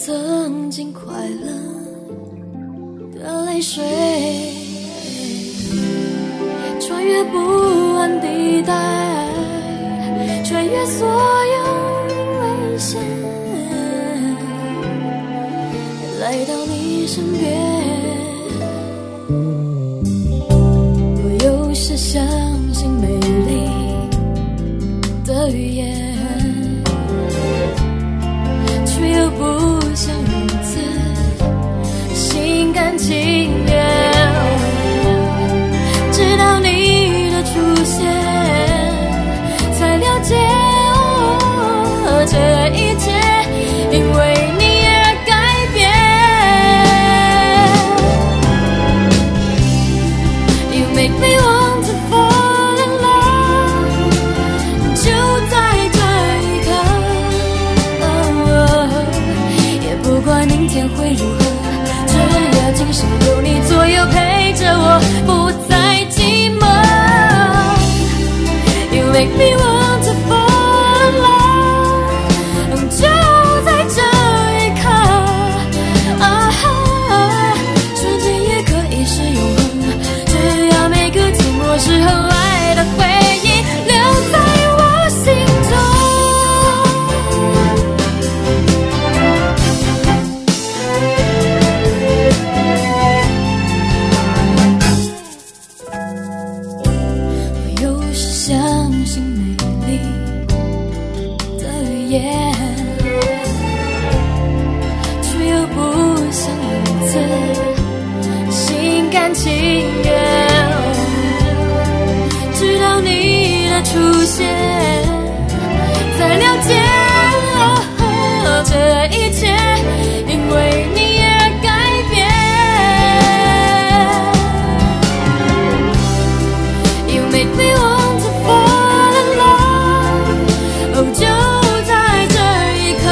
曾经快乐的泪水，穿越不安地带，穿越所有危险，来到你身边。我有时相信美丽的语言，却又不想如此心甘情愿。直到你的出现，才了解这一切因为你而改变。You make me want to fall in love， 就在这一刻，也不管明天会如何，只要今生有你左右陪着我，不再寂寞。You make me want to fall in love， 就在这一刻，瞬间也可以是永恒，只要每个寂寞时候爱的回忆留在我心中。我有时相信美丽的语言，却又不想如此心甘情愿。直到你的出现，才了解这一切因为你而改变。You make me want to fall in love， 就在这一刻，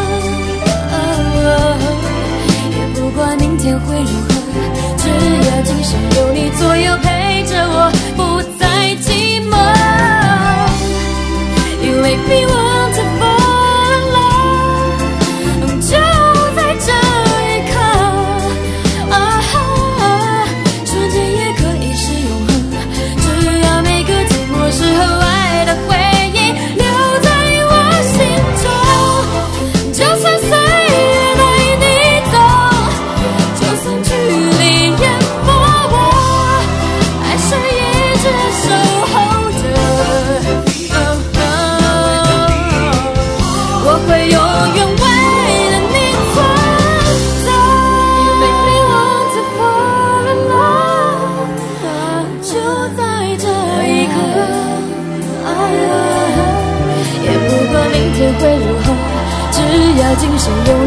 也不管明天会如何，只要今生有你左右陪着我，不再寂寞。You make me want to fall in love， 就在这一刻，瞬间也可以是永恒，只要每个寂寞时候爱的回忆留在我心中。就算岁月带你走，就算距离淹没我，爱是一直守候着，我会永远为了你存在。You make me want to fall in love， 就在这一刻，也不管明天会如何，只要今生有